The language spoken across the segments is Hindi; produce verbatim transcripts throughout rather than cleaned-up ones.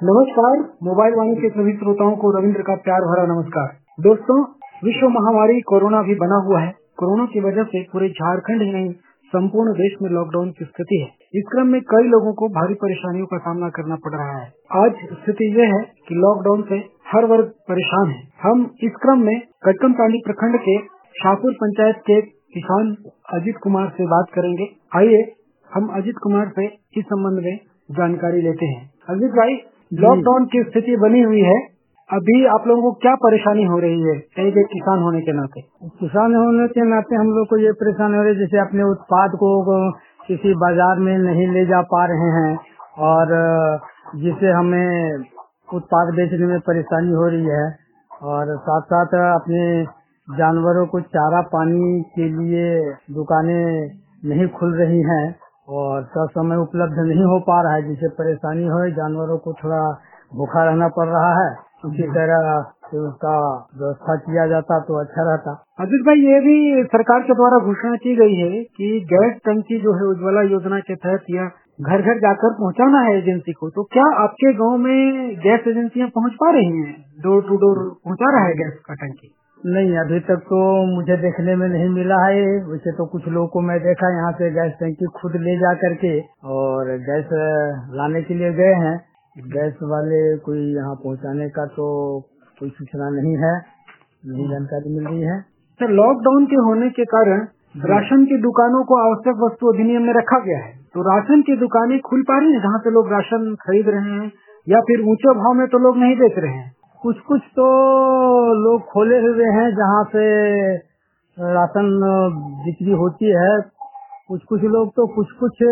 नमस्कार, मोबाइल वाणी के सभी श्रोताओं को रविंद्र का प्यार भरा नमस्कार। दोस्तों, विश्व महामारी कोरोना भी बना हुआ है। कोरोना की वजह से पूरे झारखंड ही नहीं, संपूर्ण देश में लॉकडाउन की स्थिति है। इस क्रम में कई लोगों को भारी परेशानियों का सामना करना पड़ रहा है। आज स्थिति यह है कि लॉकडाउन से हर वर्ग परेशान है। हम इस क्रम में कटकमसांडी प्रखंड के शाहपुर पंचायत के किसान अजित कुमार से बात करेंगे। आइए हम अजित कुमार से इस संबंध में जानकारी लेते हैं। अजित भाई, लॉकडाउन की स्थिति बनी हुई है, अभी आप लोगों को क्या परेशानी हो रही है? एक एक किसान होने के नाते किसान होने के नाते हम लोग को ये परेशानी हो रही है, जैसे अपने उत्पाद को किसी बाजार में नहीं ले जा पा रहे हैं और जिससे हमें उत्पाद बेचने में परेशानी हो रही है। और साथ साथ अपने जानवरों को चारा पानी के लिए दुकानें नहीं खुल रही हैं और सब समय उपलब्ध नहीं हो पा रहा है, जिससे परेशानी हो। जानवरों को थोड़ा भूखा रहना पड़ रहा है, उसी तरह से उसका व्यवस्था किया जाता तो अच्छा रहता। अजित भाई, ये भी सरकार के द्वारा घोषणा की गई है कि गैस टंकी जो है उज्ज्वला योजना के तहत या घर घर जाकर पहुंचाना है एजेंसी को। तो क्या आपके गांव में गैस एजेंसियां पहुंच पा रही हैं? डोर टू डोर पहुंचा रहा है गैस का टंकी? नहीं, अभी तक तो मुझे देखने में नहीं मिला है। वैसे तो कुछ लोगों को मैं देखा यहाँ से गैस टंकी खुद ले जा करके और गैस लाने के लिए गए हैं। गैस वाले कोई यहाँ पहुँचाने का तो कोई सूचना नहीं है, नहीं जानकारी मिल रही है। तो लॉकडाउन के होने के कारण राशन की दुकानों को आवश्यक वस्तु अधिनियम में रखा गया है, तो राशन की दुकानें खुल पा रही है जहाँ से लोग राशन खरीद रहे हैं, या फिर ऊंचे भाव में तो लोग नहीं बेच रहे हैं? कुछ कुछ तो लोग खोले हुए हैं जहाँ पे राशन बिक्री होती है। कुछ कुछ लोग तो कुछ कुछ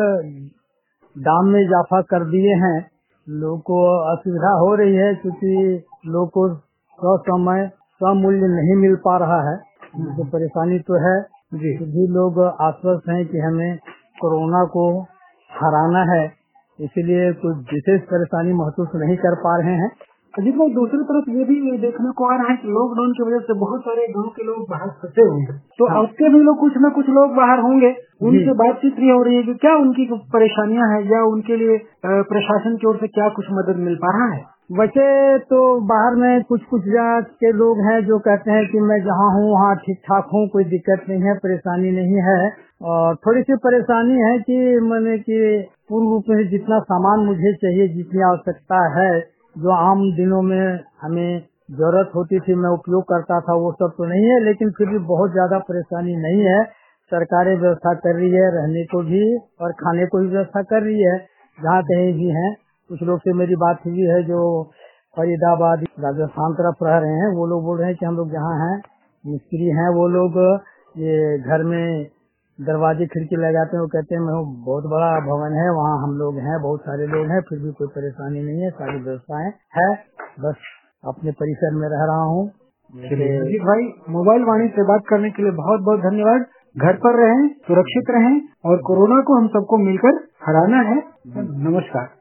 दाम में इजाफा कर दिए हैं। लोग को असुविधा हो रही है क्योंकि लोग को समय समूल्य नहीं मिल पा रहा है, तो परेशानी तो है जी। भी लोग आश्वस्त हैं कि हमें कोरोना को हराना है, इसलिए कुछ विशेष परेशानी महसूस नहीं कर पा रहे हैं। अजित भाई, दूसरी तरफ ये भी देखने को आ रहा है कि लॉकडाउन की वजह से बहुत सारे गांव के लोग बाहर फंसे हुए हैं, तो हाँ। आपके भी लोग कुछ न कुछ लोग बाहर होंगे, उनसे बातचीत भी हो रही है कि क्या उनकी परेशानियां हैं या उनके लिए प्रशासन की ओर से क्या कुछ मदद मिल पा रहा है? वैसे तो बाहर में कुछ कुछ जात के लोग हैं जो कहते हैं कि मैं जहाँ हूँ वहाँ ठीक ठाक हूँ, कोई दिक्कत नहीं है, परेशानी नहीं है। और थोड़ी सी परेशानी है कि मैंने कि पूर्ण रूप में जितना सामान मुझे चाहिए, जितनी आवश्यकता है, जो आम दिनों में हमें जरूरत होती थी, मैं उपयोग करता था, वो सब तो नहीं है। लेकिन फिर भी बहुत ज्यादा परेशानी नहीं है। सरकारें व्यवस्था कर रही है, रहने को भी और खाने को भी व्यवस्था कर रही है जहाँ कहीं भी है। कुछ लोग से मेरी बात हुई है जो फरीदाबाद राजस्थान तरफ रह रहे हैं, वो लोग बोल रहे हैं कि हम लोग जहाँ हैं मिस्त्री हैं, वो लोग ये घर में दरवाजे खिड़की लगाते हैं। वो कहते हैं मैं बहुत बड़ा भवन है, वहाँ हम लोग हैं, बहुत सारे लोग हैं, फिर भी कोई परेशानी नहीं है, सारी व्यवस्थाएं है, बस अपने परिसर में रह रहा हूँ। अजीत भाई, मोबाइल वाणी से बात करने के लिए बहुत बहुत धन्यवाद। घर पर रहें, सुरक्षित रहें और कोरोना को हम सबको मिलकर हराना है। नमस्कार।